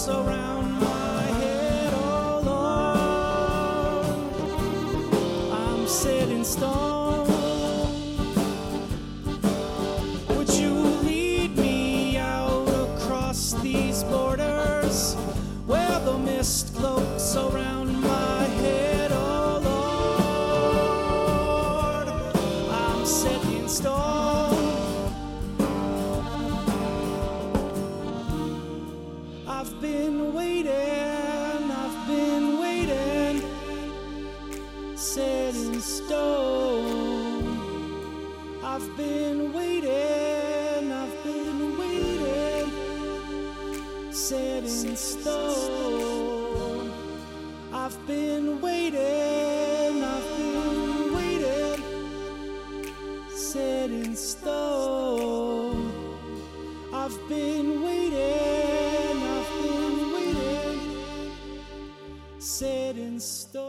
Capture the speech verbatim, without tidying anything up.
around my head, oh Lord, I'm set in stone. Would you lead me out across these borders where the mist cloaks around my head, oh Lord, I'm set in stone. I've been waiting, I've been waiting, set in stone. I've been waiting, I've been waiting, set in stone. I've been waiting, I've been waiting, set in stone. I've been waiting, I've been waiting, set in stone.